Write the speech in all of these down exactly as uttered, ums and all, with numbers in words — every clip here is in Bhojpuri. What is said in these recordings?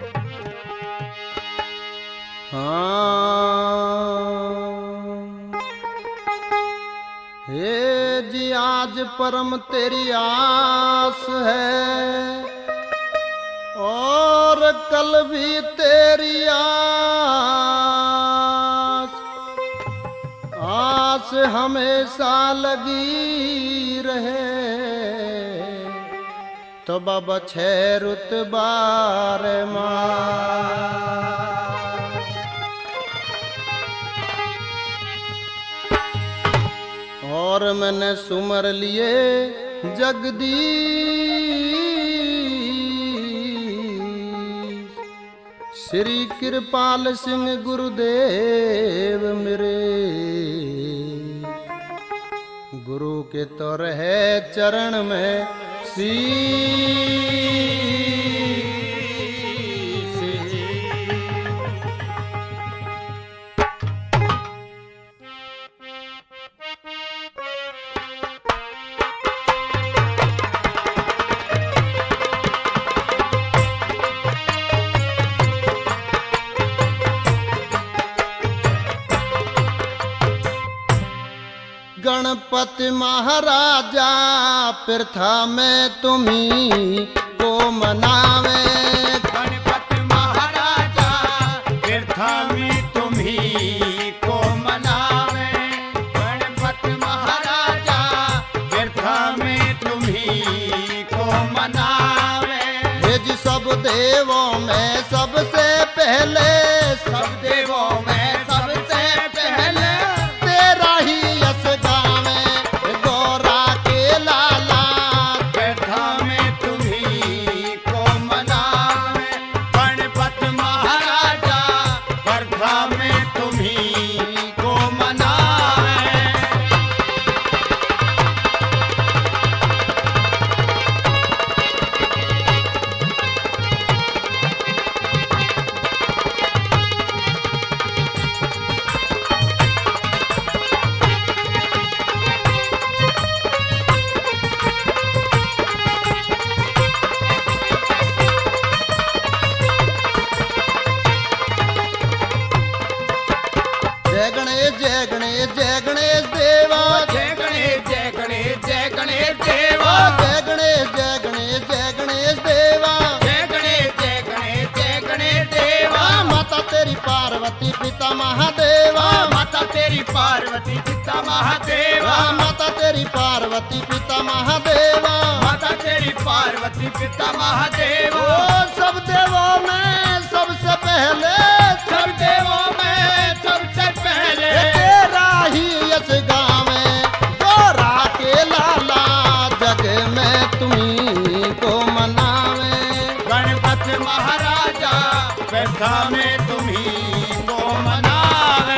हे जी आज परम तेरी आस है और कल भी तेरी आस, आस हमेशा लगी रहे। तो बाबा छह रुतबार माँ और मैंने सुमर लिए जगदीश श्री कृपाल सिंह गुरुदेव मेरे, गुरु के तो रहे चरण में शीश। गणपति महाराजा प्रथा में तुम्ही को मनावे, गणपति महाराजा प्रथा में तुम्ही को मनावे, गणपति महाराजा प्रथा में तुम्ही को मनावे। हे जी सब देवों में सबसे पहले, सब देवों में सबसे पहले तेरा ही यश गावे गौरा के लाला। प्रथा में तुम्ही को मनावे, गणपति महाराजा प्रथा में तुम्ही को मनावे। जय गणेश जय गणेश जय गणेश देवा, जय गणेश जय गणेश जय गणेश देवा, जय गणेश जय गणेश जय गणेश देवा, जय गणेश जय गणेश जय गणेश देवा। माता तेरी पार्वती पिता महादेवा, माता तेरी पार्वती पिता महादेवा, माता तेरी पार्वती पिता महादेवा। माता तेरी पार्वती पिता महादेवा। ओ सब देवों में सबसे पहले, सब देवों में सबसे पहले तेरा ही यश गावे गौरा के लाला, जग में तुम्ही को मनावे। गणपति महाराजा प्रथा में तुम्ही को मनावे।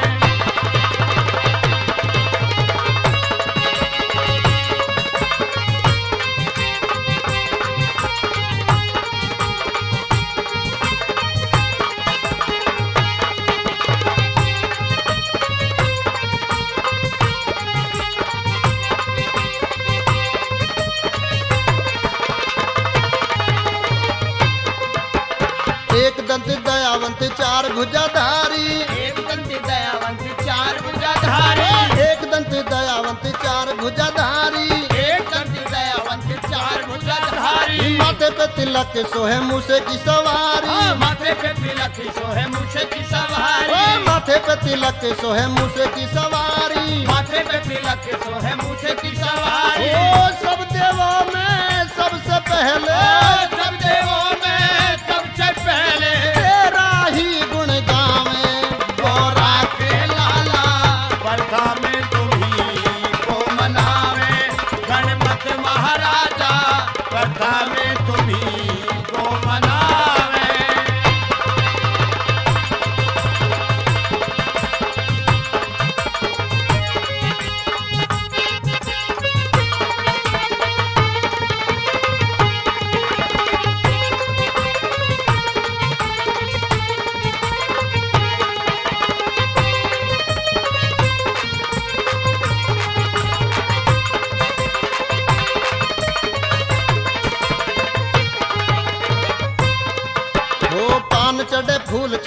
एक दंत दयावंत चार भुजाधारी, एक दंत दयावंत चार भुजाधारी, एक दंत दयावंत चार भुजाधारी। एक दंत दयावंत चार भुजाधारी। माथे पे तिलक सोहे मूसे की सवारी, माथे पे तिलक सोहे मूसे की सवारी, ओ माथे पे तिलक सोहे मूसे की सवारी। माथे पे तिलक सोहे मूसे की सवारी। ओ सब देवों में सबसे पहले, सब देवों में सबसे पहले तेरा ही गुण गावे गौरा के लाला, प्रथा में तुम्ही को मनावे। गणपति महाराजा प्रथा में तुम्ही को मनावे।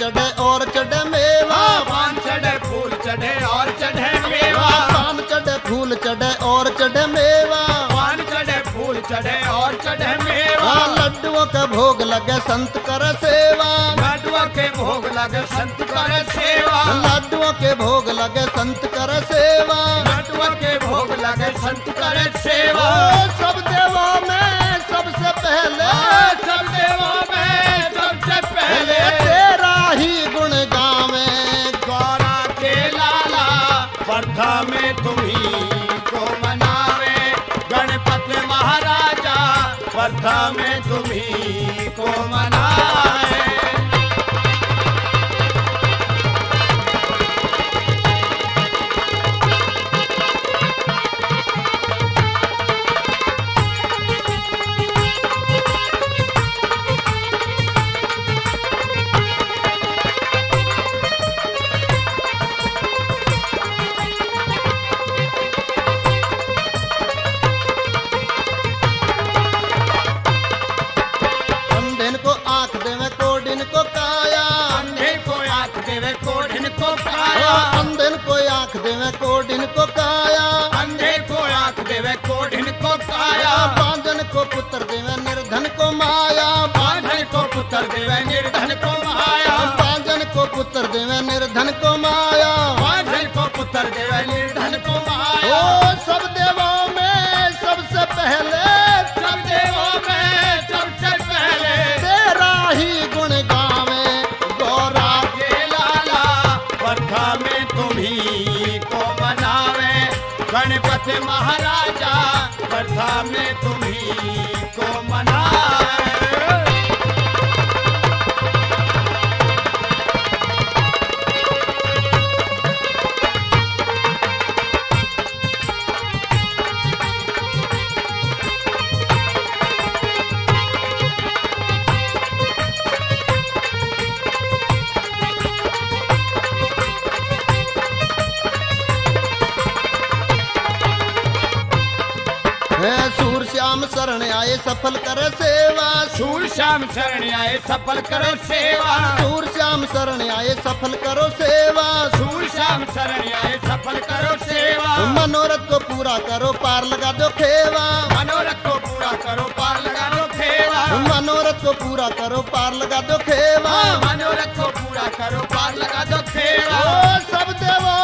चढ़े और चढ़े मेवा, पान चढ़े फूल चढ़े और चढ़े मेवा, पान चढ़े फूल चढ़े और चढ़े मेवा, पान चढ़े फूल चढ़े और चढ़े मेवा, हाँ, लड्डुओं का भोग लगे संत कर सेवा, लड्डुओं के भोग लगे संत कर सेवा, लड्डुओं के भोग लगे संत कर सेवा, लड्डुओं के भोग लगे संत कर सेवा। ओ, सब देवों में सबसे पहले, सब देवों में सबसे पहले तेरा ही गुण गावे, गौरा के लाला प्रथम तुम्ही को मनावे, गणपति महाराजा प्रथम तुम्ही को मनावे। अंधेन को आंख देवे कोडिन को काया, अंधे को आंख देवे कोढ़िन को ओ, काया, अंधेन को आंख देवे कोडिन को काया, अंधे को आंख देवे कोढ़िन को काया, बांधन को पुत्र देवे निर्धन को माया, बांधन को पुत्र देवे निर्धन को माया, बांधन को पुत्र देवे निर्धन को माया, बांधन को पुत्र देवे निर्धन को ओ माया। सब देवों में सबसे पहले सब देवों में सबसे पहले तेरा ही गुण गावे, गौरा के लाला प्रथम तुम्ही को मनावे, गणपति महाराजा प्रथम तुम्ही को मनावे। है सूर श्याम शरण आए सफल करे सेवा, सूर श्याम शरण आए सफल करो सेवा, सूर श्याम शरण आए सफल करो सेवा, सूर श्याम शरण आए सफल करो सेवा, मनोरथ को पूरा करो पार लगा दो खेवा, मनोरथ को पूरा करो पार लगा दो खेवा, मनोरथ को पूरा करो पार लगा दो खेवा, मनोरथ को पूरा करो पार लगा दो खेवा। ओ सब देवों